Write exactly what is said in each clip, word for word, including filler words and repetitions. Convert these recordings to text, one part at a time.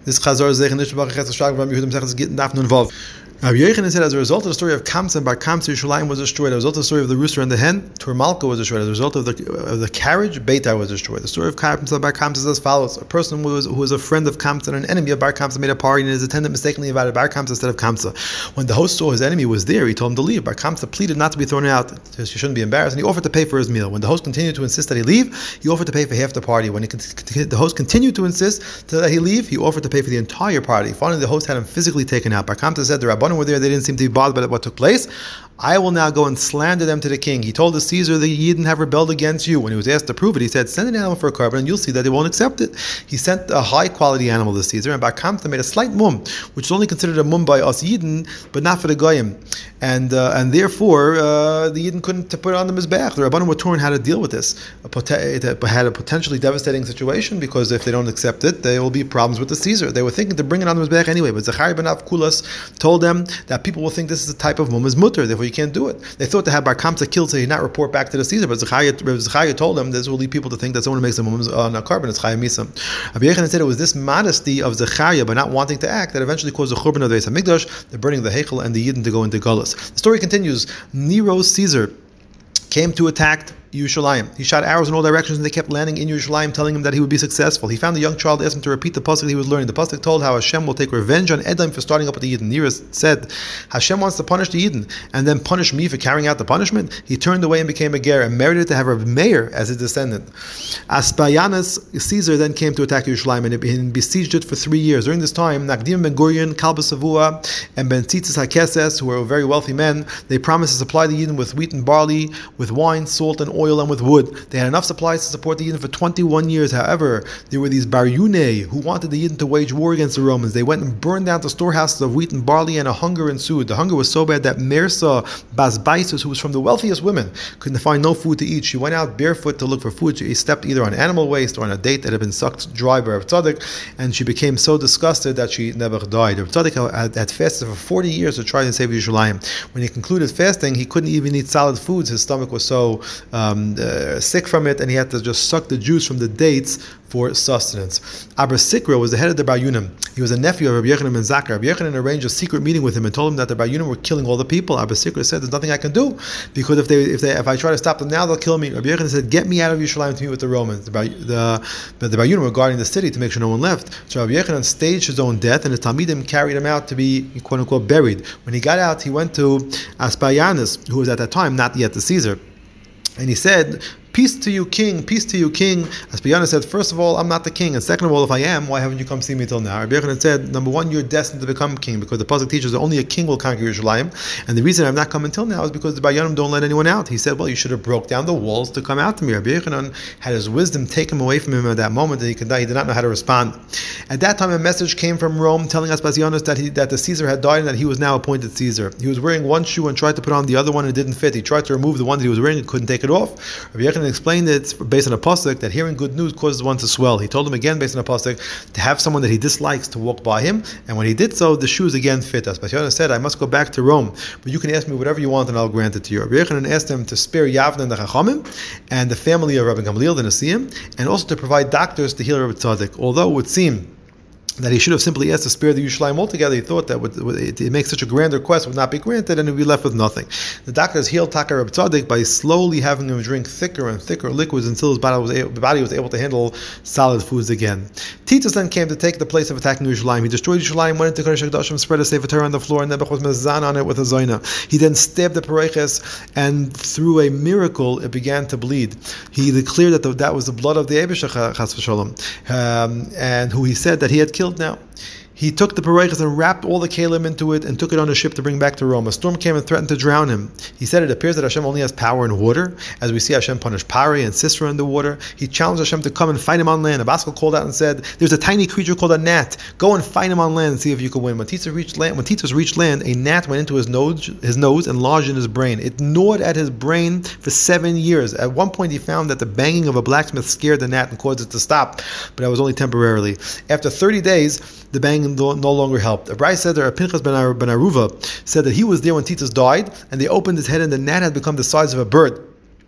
This Chazor Zech and Nishbach Chetzashag Ram Yehudim Sechas Gittin Daf Nun Vav. Rabbi Yochanan said, as a result of the story of Kamsa and Bar Kamsa, Yerushalayim was destroyed. As a result of the story of the rooster and the hen, Tur Malka was destroyed. As a result of the of the carriage, Beitar was destroyed. The story of Kamsa and Bar Kamsa is as follows: a person who was who was a friend of Kamsa and an enemy of Bar Kamsa made a party, and his attendant mistakenly invited Bar Kamsa instead of Kamsa. When the host saw his enemy was there, he told him to leave. Bar Kamsa pleaded not to be thrown out; he shouldn't be embarrassed, and he offered to pay for his meal. When the host continued to insist that he leave, he offered to pay for half the party. When he, the host continued to insist that he leave, he offered to pay for the entire party. Finally, the host had him physically taken out. Bar Kamsa said the Rabbanim were there; they didn't seem to be bothered by what took place. I will now go and slander them to the king. He told the Caesar that he didn't have rebelled against you. When he was asked to prove it, he said, send an animal for a carbon and you'll see that they won't accept it. He sent a high quality animal to Caesar, and Bar Kamsa made a slight mum, which is only considered a mum by us Yidden, but not for the Goyim. And uh, and therefore, uh, the Yidden couldn't put it on the Mizbeach. The Rabbanim were torn how to deal with this. A pot- it had a potentially devastating situation, because if they don't accept it, there will be problems with the Caesar. They were thinking to bring it on the Mizbeach anyway, but Zechariah ben Avkulas told them that people will think this is a type of mum is mutter, therefore you can't do it. They thought to have Bar Kamsa killed so he not report back to the Caesar, but Zechariah, Zechariah told them this will lead people to think that someone who makes a mum on a carbon is Chayim Misa. Rabbi Yochanan said it was this modesty of Zechariah by not wanting to act that eventually caused the Churban of the Beis Hamikdash, the burning of the Heichel, and the Yidden to go into Gullus. The story continues. Nero Caesar came to attack Yerushalayim. He shot arrows in all directions, and they kept landing in Yerushalayim, telling him that he would be successful. He found a young child, asked him to repeat the pasuk he was learning. The pasuk told how Hashem will take revenge on Edom for starting up with the Yidden. Nero said, Hashem wants to punish the Yidden and then punish me for carrying out the punishment. He turned away and became a ger and merited to have a mayor as his descendant. Aspayanus Caesar then came to attack Yerushalayim and besieged it for three years. During this time, Nakdim ben Gurion, Kalba Savua, and Ben Tzitzis HaKeses, who were very wealthy men, they promised to supply the Yidden with wheat and barley, with wine, salt, and oil, and with wood. They had enough supplies to support the Yidden for twenty-one years. However, there were these Bar Yunei who wanted the Yidden to wage war against the Romans. They went and burned down the storehouses of wheat and barley, and a hunger ensued. The hunger was so bad that Mersa Basbaisus, who was from the wealthiest women, could find no food to eat. She went out barefoot to look for food. She stepped either on animal waste or on a date that had been sucked dry by Rav Tzadok, and she became so disgusted that she never died. Rav Tzadok had, had fasted for forty years to try to save Yerushalayim. When he concluded fasting, he couldn't even eat solid foods. His stomach was so um, uh, sick from it, and he had to just suck the juice from the dates for sustenance. Abba Sikra was the head of the Bar Yunim. He was a nephew of Rabbi Yochanan ben Zakkai. Rabbi Yochanan arranged a secret meeting with him and told him that the Bar Yunim were killing all the people. Abba Sikra said, "There's nothing I can do, because if they, if they, if I try to stop them now, they'll kill me." Rabbi Yochanan said, "Get me out of Yerushalayim to meet with the Romans." The Bar, the, the, the Bar Yunim were guarding the city to make sure no one left. So Rabbi Yochanan staged his own death, and his Talmidim carried him out to be quote unquote buried. When he got out, he went to Aspayanus, who was at that time not yet the Caesar, and he said, "Peace to you, king, peace to you, king." Aspayanus said, "First of all, I'm not the king, and second of all, if I am, why haven't you come see me till now?" Rabbi Yochanan said, "Number one, you're destined to become king, because the pasuk teaches that only a king will conquer Yerushalayim, and the reason I've not come until now is because the Bar Yunim don't let anyone out." He said, "Well, you should have broke down the walls to come out to me." Rabbi Yochanan had his wisdom taken away from him at that moment, and he could not, he did not know how to respond. At that time, a message came from Rome telling Aspayanus that he, that the Caesar had died and that he was now appointed Caesar. He was wearing one shoe and tried to put on the other one, and it didn't fit. He tried to remove the one that he was wearing and couldn't take it off. Rabbi Yochanan explained it based on a pasuk that hearing good news causes one to swell. He told him again based on a pasuk to have someone that he dislikes to walk by him, and when he did so, the shoes again fit us. But Yochanan said, "I must go back to Rome, but you can ask me whatever you want and I'll grant it to you." Rabbi Yochanan asked him to spare Yavne and the Chachamim and the family of Rabbi Gamliel, the Nasiim, and also to provide doctors to heal Rabbi Tzadok. Although it would seem that he should have simply asked to spare the Yerushalayim altogether, he thought that would, it, it makes such a grand request would not be granted, and he would be left with nothing. The doctors healed Taka Reb Tzadok by slowly having him drink thicker and thicker liquids until his body was able, body was able to handle solid foods again. Titus then came to take the place of attacking Yerushalayim. He destroyed Yerushalayim, went into Kodesh HaKadoshim, spread a Sefer Torah on the floor, and Nebuch was mezan on it with a zoina. He then stabbed the Pareches, and through a miracle, it began to bleed. He declared that the, that was the blood of the Eibishter, Chas v'Shalom, um, and who he said that he had killed now. He took the Pareches and wrapped all the kalim into it and took it on a ship to bring back to Rome. A storm came and threatened to drown him. He said it appears that Hashem only has power in water, as we see Hashem punish Pari and Sisera in the water. He challenged Hashem to come and fight him on land. Abaskal called out and said, "There's a tiny creature called a gnat. Go and fight him on land and see if you can win." When Titus reached land, when Titus reached land, a gnat went into his nose, his nose and lodged in his brain. It gnawed at his brain for seven years. At one point, he found that the banging of a blacksmith scared the gnat and caused it to stop, but that was only temporarily. After thirty days, the banging no longer helped. A Bryce said that Pinchas ben Aruva said that he was there when Titus died, and they opened his head, and the gnat had become the size of a bird.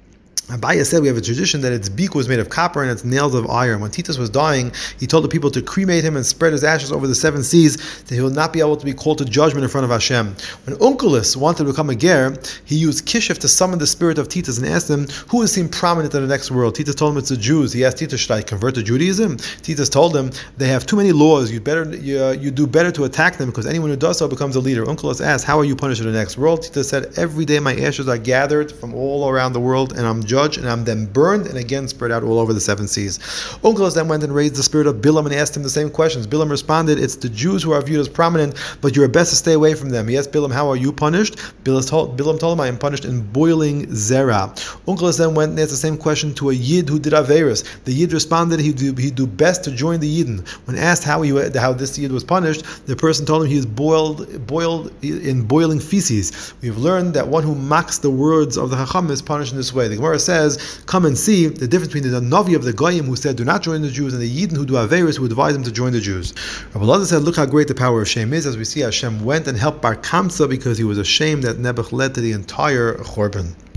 Abaye said we have a tradition that its beak was made of copper and its nails of iron. When Titus was dying, he told the people to cremate him and spread his ashes over the seven seas, that he will not be able to be called to judgment in front of Hashem. When Onkelos wanted to become a ger, he used Kishif to summon the spirit of Titus and asked him, who is seen prominent in the next world? Titus told him it's the Jews. He asked Titus, should I convert to Judaism? Titus told him, they have too many laws. You better you, uh, you do better to attack them, because anyone who does so becomes a leader. Onkelos asked, how are you punished in the next world? Titus said, every day my ashes are gathered from all around the world, and I'm judged, and I'm then burned and again spread out all over the seven seas. Onkelos then went and raised the spirit of Bilam and asked him the same questions. Bilam responded, it's the Jews who are viewed as prominent, but you're best to stay away from them. He asked Bilam, how are you punished? Bilam told, Bilam told him, I am punished in boiling zera. Onkelos then went and asked the same question to a Yid who did Averis. The Yid responded he'd do, he'd do best to join the Yidden. When asked how he how this Yid was punished, the person told him he is boiled boiled in boiling feces. We've learned that one who mocks the words of the Chacham is punished in this way. The Gemara says, come and see the difference between the Navi of the Goyim who said do not join the Jews and the Yidden who do Averis who advised them to join the Jews. Rabbi Elazar said, look how great the power of Shem is. As we see, Hashem went and helped Bar Kamsa because he was ashamed that Nebuch led to the entire Chorban.